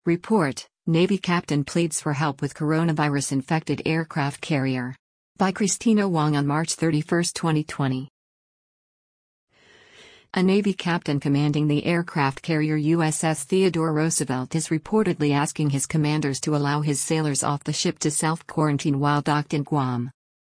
Report: Navy captain pleads for help with coronavirus-infected aircraft carrier. By Christina Wong on March 31, 2020. A Navy captain commanding the aircraft carrier USS Theodore Roosevelt is reportedly asking his commanders to allow his sailors off the ship to self-quarantine while docked in Guam.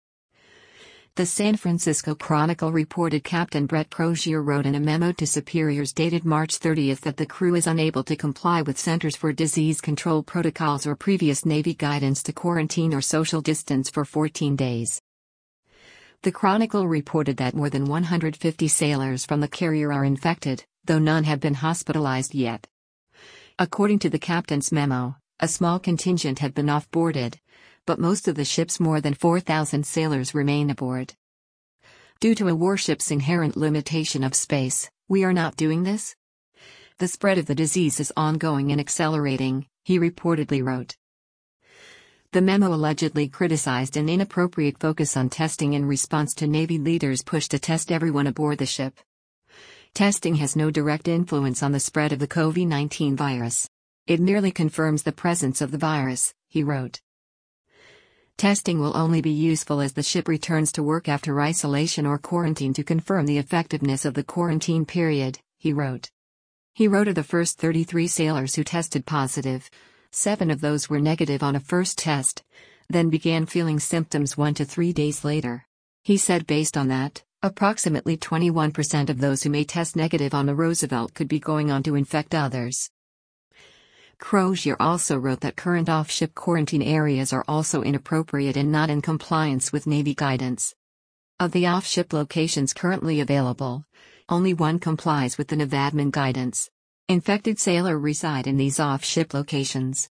The San Francisco Chronicle reported Captain Brett Crozier wrote in a memo to superiors dated March 30 that the crew is unable to comply with Centers for Disease Control protocols or previous Navy guidance to quarantine or social distance for 14 days. The Chronicle reported that more than 150 sailors from the carrier are infected, though none have been hospitalized yet. According to the captain's memo, a small contingent had been off-boarded, but most of the ship's more than 4,000 sailors remain aboard. Due to a warship's inherent limitation of space, we are not doing this? The spread of the disease is ongoing and accelerating, he reportedly wrote. The memo allegedly criticized an inappropriate focus on testing in response to Navy leaders' push to test everyone aboard the ship. Testing has no direct influence on the spread of the COVID-19 virus. It merely confirms the presence of the virus, he wrote. Testing will only be useful as the ship returns to work after isolation or quarantine to confirm the effectiveness of the quarantine period, he wrote. He wrote of the first 33 sailors who tested positive. 7 of those were negative on a first test, then began feeling symptoms 1 to 3 days later. He said based on that, approximately 21% of those who may test negative on the Roosevelt could be going on to infect others. Crozier also wrote that current off-ship quarantine areas are also inappropriate and not in compliance with Navy guidance. Of the off-ship locations currently available, only one complies with the NAVADMIN guidance. Infected sailors reside in these off-ship locations.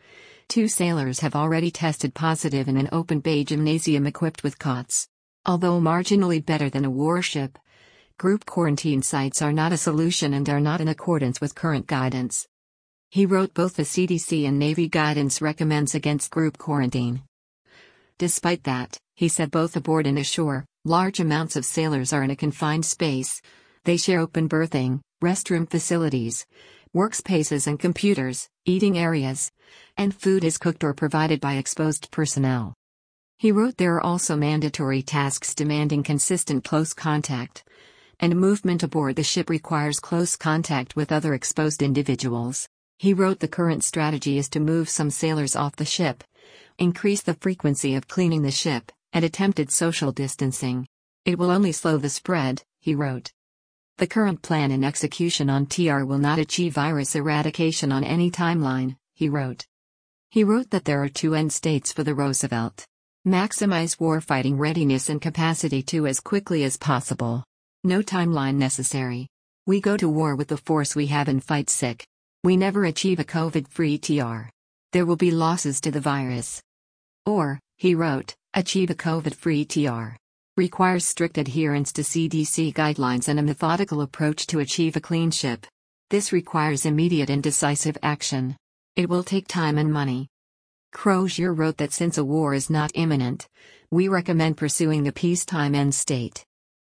2 sailors have already tested positive in an open bay gymnasium equipped with cots. Although marginally better than a warship, group quarantine sites are not a solution and are not in accordance with current guidance. He wrote both the CDC and Navy guidance recommends against group quarantine. Despite that, he said both aboard and ashore, large amounts of sailors are in a confined space. They share open berthing, restroom facilities, workspaces and computers, eating areas, and food is cooked or provided by exposed personnel. He wrote there are also mandatory tasks demanding consistent close contact, and movement aboard the ship requires close contact with other exposed individuals. He wrote the current strategy is to move some sailors off the ship, increase the frequency of cleaning the ship, and attempted social distancing. It will only slow the spread, he wrote. The current plan and execution on TR will not achieve virus eradication on any timeline, he wrote. He wrote that there are 2 end states for the Roosevelt. Maximize warfighting readiness and capacity to as quickly as possible. No timeline necessary. We go to war with the force we have and fight sick. We never achieve a COVID-free TR. There will be losses to the virus. Or, he wrote, achieve a COVID-free TR. Requires strict adherence to CDC guidelines and a methodical approach to achieve a clean ship. This requires immediate and decisive action. It will take time and money. Crozier wrote that since a war is not imminent, we recommend pursuing the peacetime end state.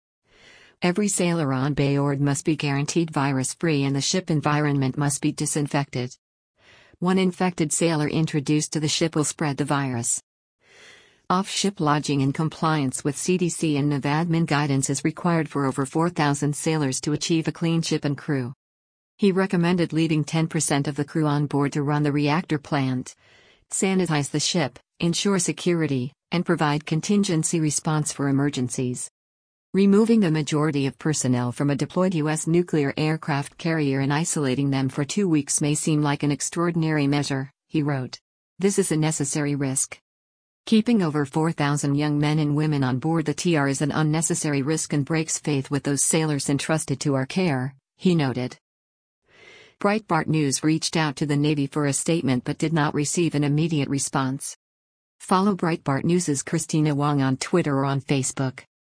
Every sailor on board must be guaranteed virus-free and the ship environment must be disinfected. One infected sailor introduced to the ship will spread the virus. Off-ship lodging in compliance with CDC and NAVADMIN guidance is required for over 4,000 sailors to achieve a clean ship and crew. He recommended leaving 10% of the crew on board to run the reactor plant, sanitize the ship, ensure security, and provide contingency response for emergencies. Removing the majority of personnel from a deployed U.S. nuclear aircraft carrier and isolating them for 2 weeks may seem like an extraordinary measure, he wrote. This is a necessary risk. Keeping over 4,000 young men and women on board the TR is an unnecessary risk and breaks faith with those sailors entrusted to our care, he noted. Breitbart News reached out to the Navy for a statement but did not receive an immediate response. Follow Breitbart News' Christina Wong on Twitter or on Facebook.